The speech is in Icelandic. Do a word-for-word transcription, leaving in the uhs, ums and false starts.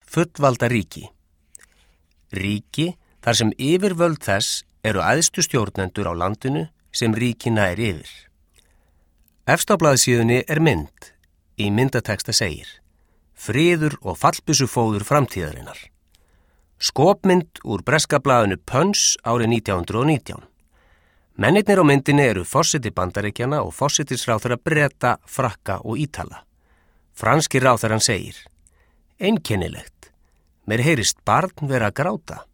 fullvalda ríki. Ríki þar sem yfirvöld þess eru æðstu stjórnendur á landinu sem ríki nær yfir. Efst á blaðsíðunni er mynd. Í myndateksta segir: Friður og fallbyssufóður framtíðarinnar. Skopmynd úr breska blaðinu Punch árið nítján hundruð og nítján. Mennirnir á myndinni eru forseti Bandaríkjanna og forsetisráðherra Breta, Frakka og Ítala. Franski ráðherrann segir: Einkennilegt. Mér heyrist barn vera að gráta.